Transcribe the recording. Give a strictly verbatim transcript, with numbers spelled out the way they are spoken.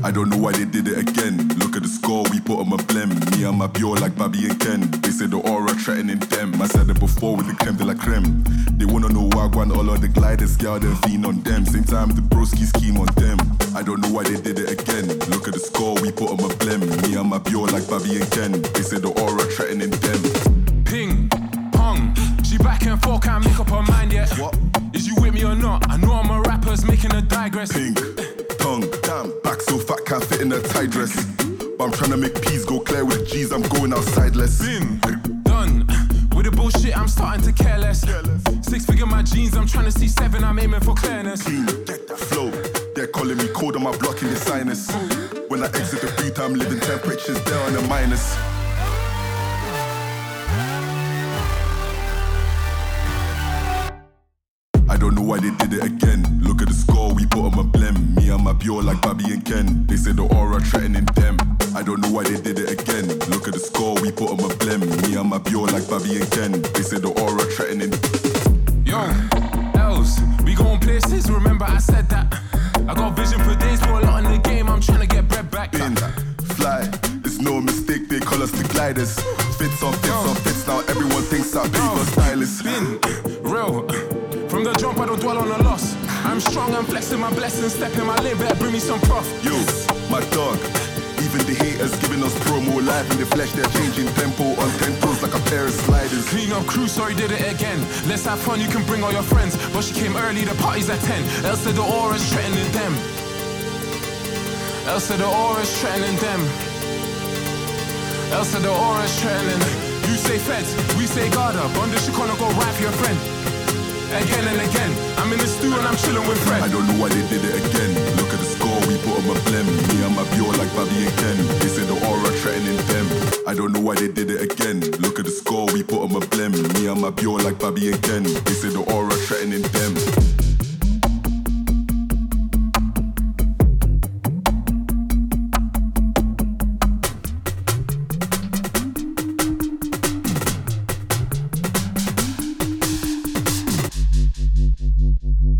I don't know why they did it again. Look at the score, we put on a blem. Me and my pure like Bobby and Ken. They say the aura threatening them. I said it before with the creme de la creme. They wanna know why I want all of the gliders, girl, then fiend on them. Same time the broski scheme on them. I don't know why they did it again. Look at the score, we put on a blem. Me and my pure like Bobby and Ken. They say the aura threatening them. Ping, pong, she back and forth, can't make up her mind yet. What? Is you with me or not? I know I'm a rapper's making a digress. Pink, tongue, damn, back so fat can't fit in a tight dress. But I'm trying to make peas go clear with G's, I'm going outside less. Been done with the bullshit, I'm starting to care less. Six figure my jeans, I'm trying to see seven, I'm aiming for clearness. Clean, get that flow, they're calling me cold on my block in the sinus. When I exit the booth, I'm living temperatures there on the minus. I don't know why they did it again. Look at the score, we put on a blem. Me and my pure like Bobby and Ken. They say the aura threatening them. I don't know why they did it again. Look at the score, we put on a blem. Me and my pure like Bobby and Ken. They say the aura threatening. Yo, Els, we going places, remember I said that. I got vision for days, put a lot in the game, I'm trying to get bread back. Bin, fly, it's no mistake, they call us the gliders. Fits on fits on fits, now everyone thinks I'm paper stylist. Been real. From the jump, I don't dwell on the loss. I'm strong, I'm flexing my blessings, stepping my lane, better bring me some prof. Yo, my dog. Even the haters giving us promo live in the flesh, they're changing tempo on ten toes like a pair of sliders. Clean up crew, sorry did it again. Let's have fun, you can bring all your friends. But she came early, the party's at ten. Else said the aura's threatening them. Else said the aura's threatening them. Else said the aura's threatening. You say feds, we say Garda. Bunda, she gonna go right for your friend. Again and again, I'm in the stew and I'm chilling with Fred. I don't know why they did it again. Look at the score, we put on a blem. Me and my pure like Bobby and Ken. They say the aura threatening them. I don't know why they did it again. Look at the score, we put on a blem. Me and my pure like Bobby and Ken. They say the